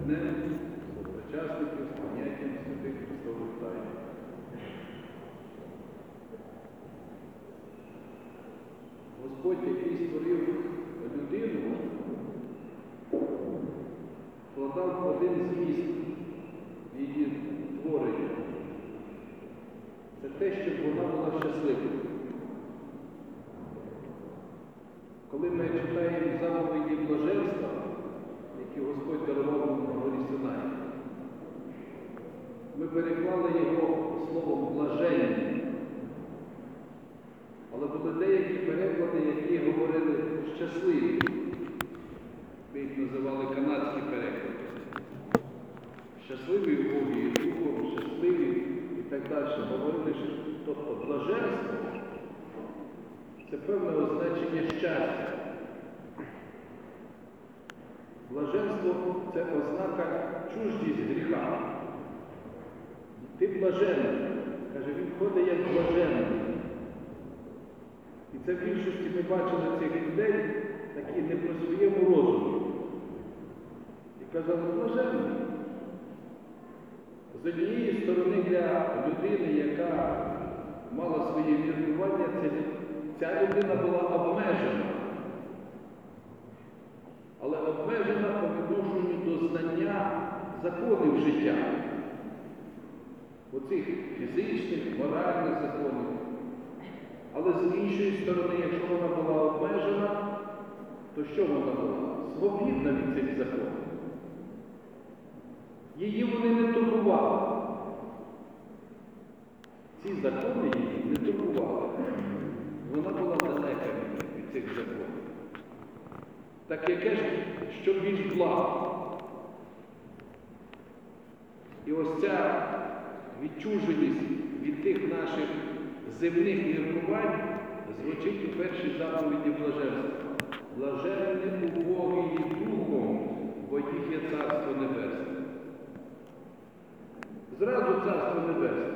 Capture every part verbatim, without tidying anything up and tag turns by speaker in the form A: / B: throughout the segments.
A: днем сопричасників з поняттям святих Христових тайн. Господь, який створив людину, вкладав один зміст в її творення. Це те, щоб вона була щасливою. Коли ми читаємо заповіді блаженства, які Господь дарував нам на горі Синай, ми переклали його словом «блаженні». Але були деякі переклади, які говорили «щасливі». Ми їх називали канадські переклади. Щасливі в Богі, духом, щасливі і так далі. Говорили, що тобто блаженство – це певне означення щастя. Блаженство – це ознака чуждість гріха. Ти блаженний. Каже, він ходить як блаженний. І це в більшості ми бачили цих людей, такі не про своєму розумі. І казали, блаженний. З однієї сторони для людини, яка мала своє міркування, ця людина була обмежена. Але обмежена по відношенню до знання законів життя. Оцих фізичних, моральних законів. Але з іншої сторони, якщо вона була обмежена, то що вона була? Свобідна від цих законів. Її вони не турбували. Ці закони її не турбували. Вона була далека від цих законів. Так яке ж, що більш благо? І ось ця відчуженість від тих наших земних міркувань звучить у першій заповіді блаженства. Блаженні убогі духом, бо їх є Царство Небесне. Зразу Царство Небесне.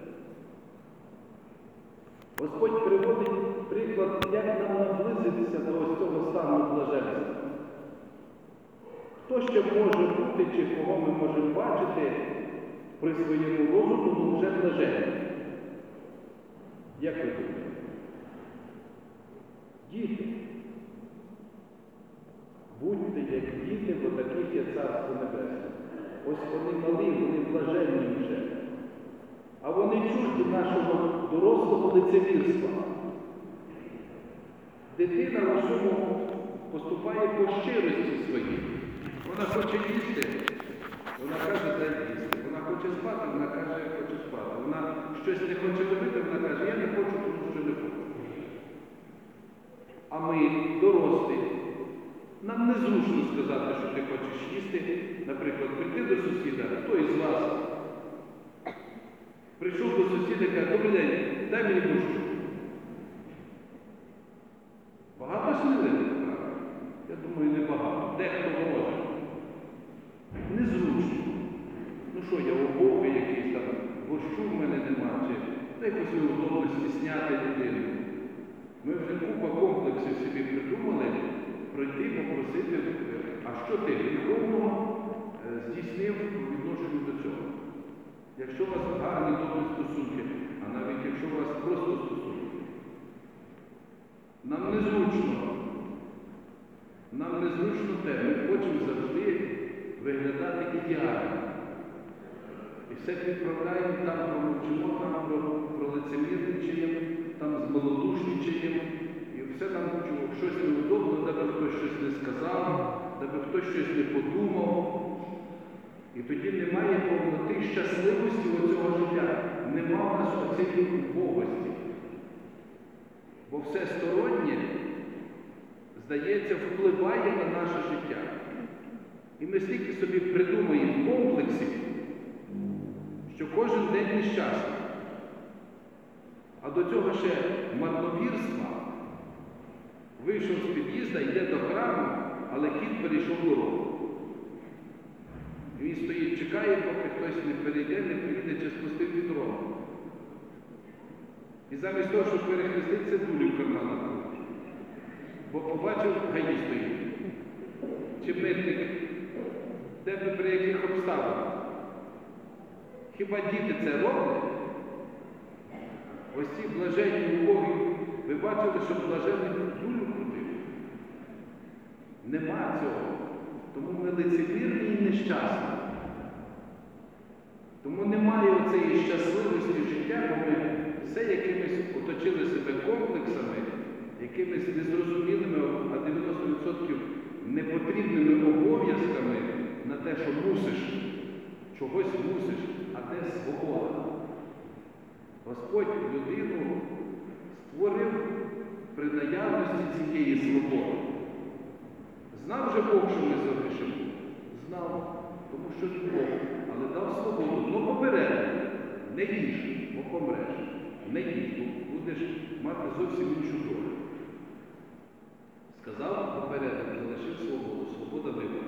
A: Господь приводить приклад, як нам наблизитися до ось цього стану блаженства. Хто ще може бути, чи кого ми можемо бачити при своєму розуму, вже блаженний? Як ви думаєте? Діти. Будьте як діти, бо таких є Царство Небесне. Ось вони малі, вони блаженні вже. А вони чужді нашого дорослого лицемірства. Дитина в усьому поступає по щирості своїй. Вона хоче їсти, вона каже, дай їсти. Вона хоче спати, вона каже, я хочу спати. Вона щось не хоче робити, вона каже, я не хочу, тому що не хочу. А ми, дорослі, нам незручно сказати, що ти хочеш їсти. Наприклад, прийти до сусіда, хто із вас прийшов до сусіда і каже, добрий день, дай мені кушку. Багато сміливих? Я думаю, не багато. Дехто може. Незручно. Ну що, я убогий якийсь там, борщу в мене нема, чи дай якось неудобно стісняти людину. Ми вже купа комплексів собі придумали пройти, попросити, а що ти гріховного здійснив по відношенню до цього? Якщо у вас гарні, добрі стосунки, а навіть якщо у вас просто стосунки, нам незручно. Нам незручно те, ми хочемо завжди виглядати ідеально. І все відправляємо, там промовчимо, там про, про лицемірничення, там з малодушниченням, і все нам щось неудобно, де би хтось щось не сказав, де би хтось щось не подумав. І тоді немає повноти щасливості оцього життя. Нема в нас оцієї убогості. Бо все стороннє, здається, впливає на наше життя. І ми стільки собі придумаємо комплексів, що кожен день нещасний. А до цього ще марновірства. Вийшов з під'їзда, йде до храму, але кіт перейшов дорогу. І він стоїть, чекає, поки хтось не перейде, не приїде чи спустив дорогу. І замість того, щоб перехреститися, дулю в карман. Бо побачив, гаї стоїть. Чи митник Де би при яких обставинах? Хіба діти це роблять? Ось ці блаженні убогі, ви бачили, що блаженний дулю крутив? Нема цього. Тому ми лицемірні і нещасні. Тому немає оцеї щасливості життя, бо ми все якимось оточили себе комплексами, якимись незрозумілими, а дев'яносто відсотків непотрібними обов'язками на те, що мусиш, чогось мусиш, а де свобода. Господь людину створив при наявності цієї свободи. Знав же Бог, що ми загрішимо? Знав, тому що не Бог, але дав свободу. Ну попередив, не їж, бо помреш. Не їж, бо будеш мати зовсім іншу долю. Сказав, попередив, залишив свободу, свобода вибору.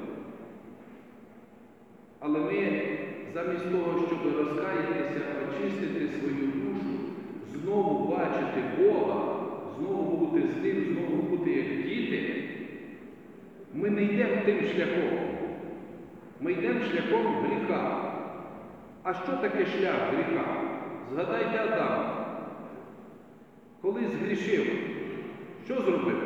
A: Але ми замість того, щоб розкаятися, очистити свою душу, знову бачити Бога, знову бути з Ним, знову бути як діти, ми не йдемо тим шляхом. Ми йдемо шляхом гріха. А що таке шлях гріха? Згадайте Адама. Коли згрішив, що зробив?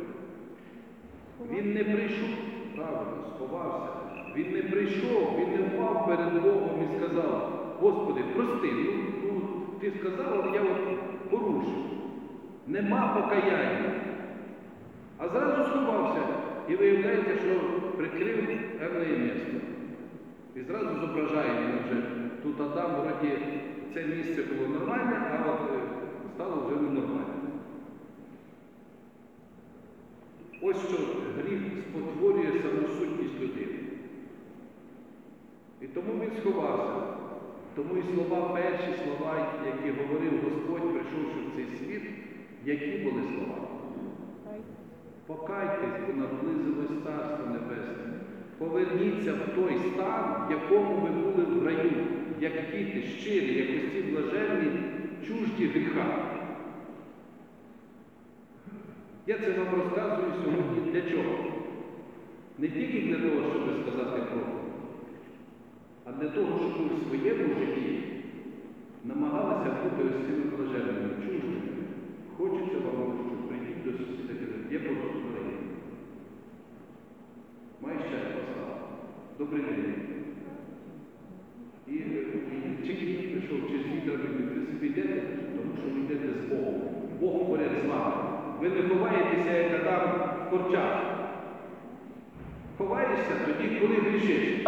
A: Він не прийшов, правильно, сховався. Він не прийшов, він не впав перед Богом і сказав: Господи, прости, ну, ну ти сказав, але я от порушив. Нема покаяння. А зразу сховався і виявляється, що прикрив певне місце. І зразу зображає він вже, тут Адам, вроді, це місце було нормальне, а от стало вже ненормальне. Ось що гріх спотворює саму сутність людини. І тому він сховався. Тому і слова, перші слова, які говорив Господь, прийшовши в цей світ, які були слова? Покайтесь, бо наблизилось Царство Небесне. Поверніться в той стан, в якому ви були в раю, як діти, щирі, як ось ці блаженні, чужді гріха. Я це вам розказую сьогодні для чого? Не тільки для того, щоб сказати правду, а для того, щоб ви в своєму житті намагалися бути ось цими блаженними, чужими. Хочеться вам, щоб прийдіть до сусіда і казати: є благословення. Маєш щастя, слава. Добрий день. І, і чи Київ прийшов, чи звідти, ви собі йдете, тому що ви йдете з Богом. Бог поряд з вами. Ви не ховаєтеся, як Адам в корчах. Ховаєшся тоді, коли грішиш.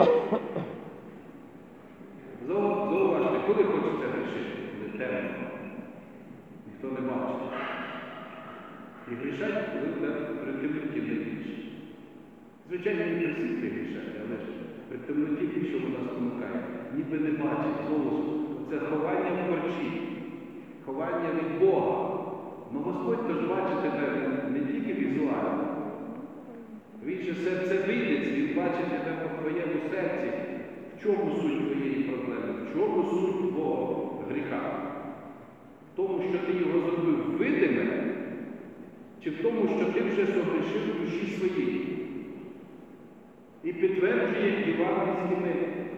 A: Зауважте, коли хочеться грішити? Коли темно. Ніхто не бачить. І грішать, коли в тебе при темноті не більше. Звичайно, не при світлі грішать, але ж при темноті більше вона спонукає. Ніби не бачить знову. Це ховання в корчі. Ховання від Бога. Но Господь теж бачить тебе не тільки візуально. Він же серце видить, Він бачить тебе по твоєму серці. В чому суть твоєї проблеми? В чому суть твого гріха? В тому, що ти його зробив видиме, чи в тому, що ти вже согрішив в душі своїй? І підтверджує євангельськими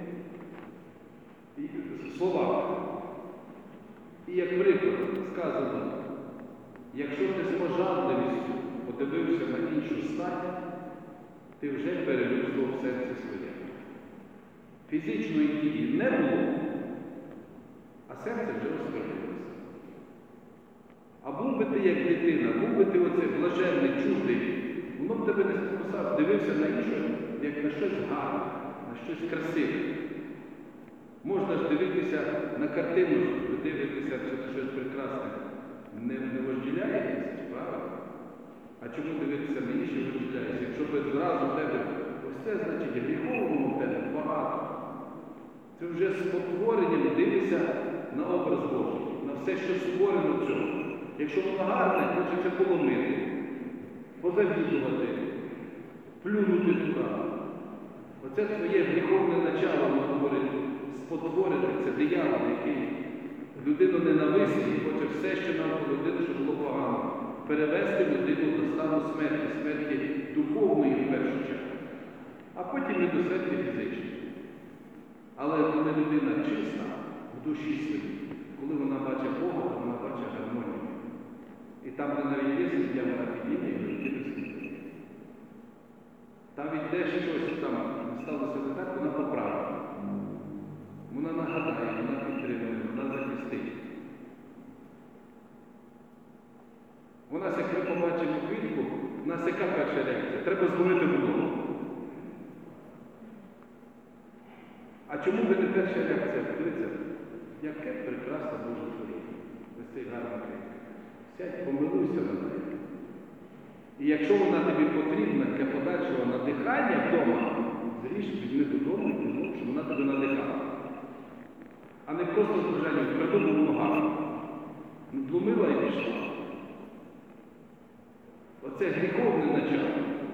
A: словами. І як приклад сказано: якщо ти з пожадливістю подивився на іншу стать, ти вже перелюб зло в серці своє. Фізичної дії не було, а серце вже розкрилося. А був би ти як дитина, був би ти оце блаженний, чужий, воно б тебе не спокусав, дивився на інше, як на щось гарне, на щось красиве. Можна ж дивитися на картину, ви дивитеся, що це щось прекрасне. Не, не вожділяєтеся, правильно? А чому дивитися на інші вожділяєтеся? Якщо б зразу в тебе, ось це, значить, гріхового в тебе багато. Це вже спотворенням дивишся на образ Божий, на все, що створено цього. Якщо воно гарне, хочеться поломити, позавідувати, плюнути туди. Оце твоє гріховне начало, воно говорить, спотворити, це диявол, який людину ненависить і хоче все, що нам людину, щоб було погано, перевести людину до стану смерті, смерті духовної в першу чергу, а потім і до смерті фізичної. душі своїй. Коли вона бачить Бога, то вона бачить гармонію. І там, де навіть є сім'я, вона підійде і життя не слухає. Там іде щось там, не сталося не так, вона поправить. Вона нагадає, вона підтримує, вона захистить. У нас, як ми побачимо квітку, у нас яка перша реакція? Треба дзвонити додому. А чому би не перша реакція? Подивіться, яке прекрасне Боже творіння. Ось цей гарний квітка. Сядь, помилуйся на неї. І якщо вона тобі потрібна для подальшого надихання вдома, зріж, візьми додому і знову, щоб вона тебе надихала. А не просто з бажанням придумав ногами. Длумила і пішла. Оце гріховне начало.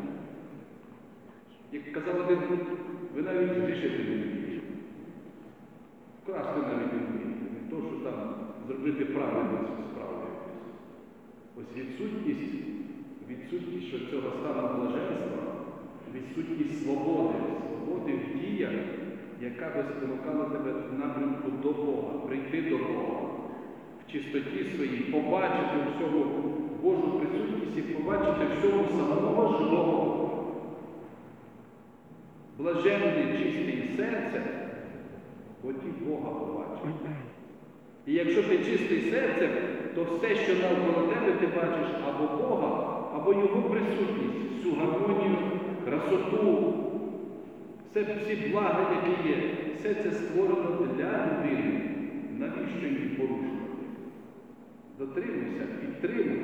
A: Як казав один, ви навіть зрішити не вмієте. Вкрасти навіть не вмієте. Не то, що там зробити правильно цю справу. Ось відсутність, відсутність що цього стану блаженства, відсутність свободи, свободи в діях, яка би спонукала тебе в напрямку до Бога, прийти до Бога, в чистоті своїй, побачити всього Божу присутність і побачити всього самого живого Бога. Блаженний, чистий серце, тоді Бога побачить. І якщо ти чистий серцем, то все, що навколо тебе, ти бачиш або Бога, або Його присутність, всю гармонію, красоту, все, всі блага, які є, все це створено для людини. Навіщо її порушувати? Дотримуйся, підтримуй.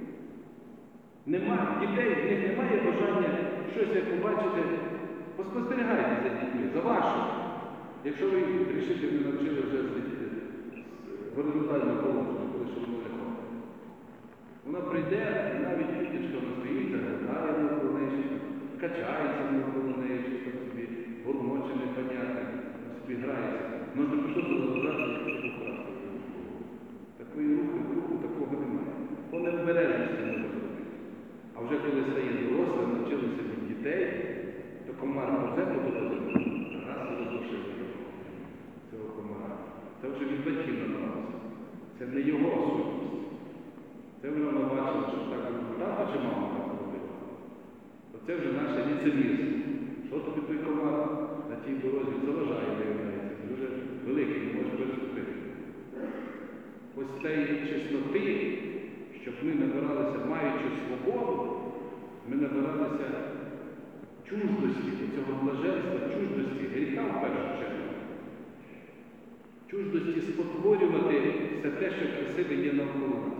A: Нема дітей, в них немає бажання щось, як побачите, поспостерігайте за дітьми, за вашим. Якщо ви рішите, не навчили вже з горизонтального положення, коли що воно не ходить. Вона прийде, і навіть діточка вона стоїть, загадає навколо неї, качається навколо неї, щось там собі бурмоче непонятне, собі грається. Можна пішов розібрати, що покрасти. Такої рухи, руху такого немає. По необережності може зробити. А вже коли стає дорослим, навчилися від дітей, то комар повзе по дорозі, раз і роздушив цього комара. Це вже від батьків набралося. Це не його сутність. Це вже вона бачила, що так тата чи мама так робила. Оце вже наше ліцемірство. Що тобі той комар на тій дорозі заважає, виявляється. Дуже великий, не може переступити. Ось цієї чистоти, щоб ми набиралися, маючи свободу, ми набиралися чуждості, цього блаженства, чуждості, гріха в першу чергу. Чуждості спотворювати все те, що красиве є навколо нас.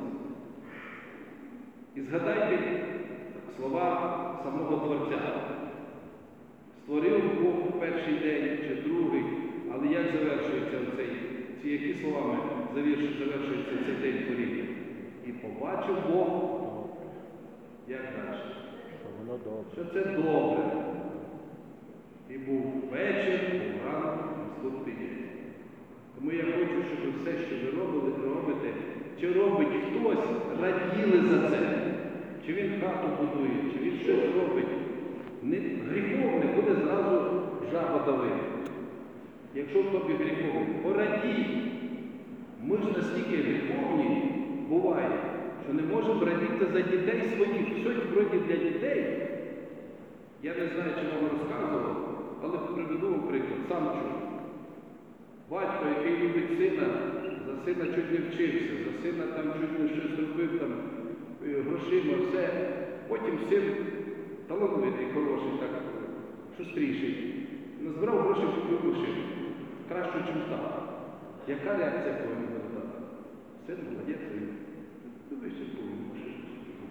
A: І згадайте слова самого Творця. Створив Бог в перший день чи другий, але як завершується цей, ці які словами завершується цей день творіння? І побачив Бог, як далі?
B: Що воно добре.
A: Що це добре. І був вечір, був ранок, наступний день. Тому я хочу, щоб все, що ви робили, робите, чи робить хтось, раділи за це. Чи він хату будує, чи він щось робить. Не, гріховне буде зразу жаба давити. Якщо в тобі гріховне, порадій. Ми ж настільки гріховні буває, що не можемо радіти за дітей своїх. Щось вроді для дітей. Я не знаю, чи вам розказував, але приведу вам приклад, сам чув. Батько, який любить сина, за сина чуть не вчився, за сина там чуть не щось робив, там, грошима, все. Потім син талановитий, хороший, так, шустріший. Назбирав гроші, купив машину. Кращу, ніж тата. Яка реакція повинна бути тата? Син молодець, ну ви ще повинні машину.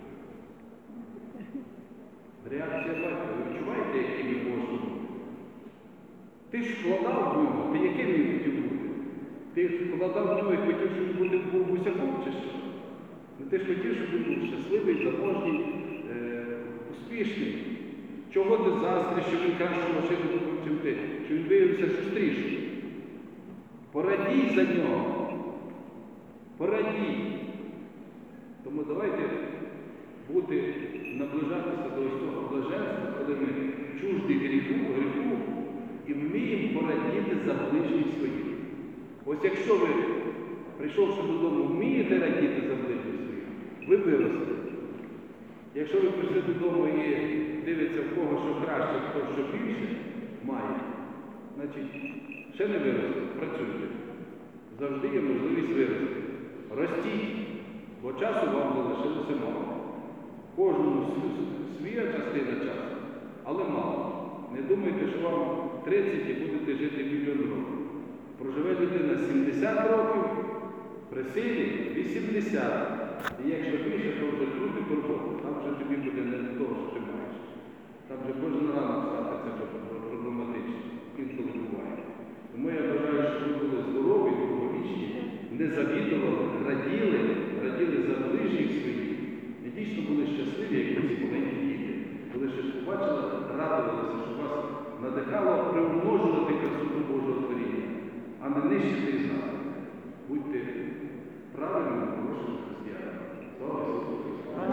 A: Реакція батька, ви відчуваєте, який він можна? Ти ж вкладав в нього, ти яким він хотів бути? Ти вкладав в нього і хотів, щоб він був гусяком чи що? Ну, ти ж хотів, щоб він був щасливий, заможній, е, успішний. Чого ти заздриш, що він кращу машину купив, чим ти? Що він виявився шустрішим? Порадій за нього. Порадій. Тому давайте бути, наближатися до ось цього блаженства, коли ми чужді гріху, гріху, і вміємо порадіти за ближніх своїх. Ось якщо ви, прийшовши додому, вмієте радіти за ближніх своїх, ви виростете. Якщо ви прийшли додому і дивиться, в кого що краще, хто що більше має, значить, ще не виросте, працюйте. Завжди є можливість вирости. Ростіть, бо часу вам залишилося мало. Кожному своя частина часу, але мало. Не думайте, що вам тридцять і будете жити мільйон років. Проживе людина сімдесят років, при силі вісімдесят. І якщо більше, то вже люди турботи. Там вже тобі буде не до того, що ти маєш. Там вже кожен ранок стати, це вже проблематично. Інколи буває. Тому я бажаю, щоб ви були здорові, довговічні, не завідували, раділи, раділи за ближніх своїх. І дійсно були щасливі, як ці маленькі діти. Коли щось побачили, радувалися, що вас надихало приумножувати красу Божого творіння, а не нищити і знати. Будьте правильними, хорошими християнами. Слава Ісусу Христу!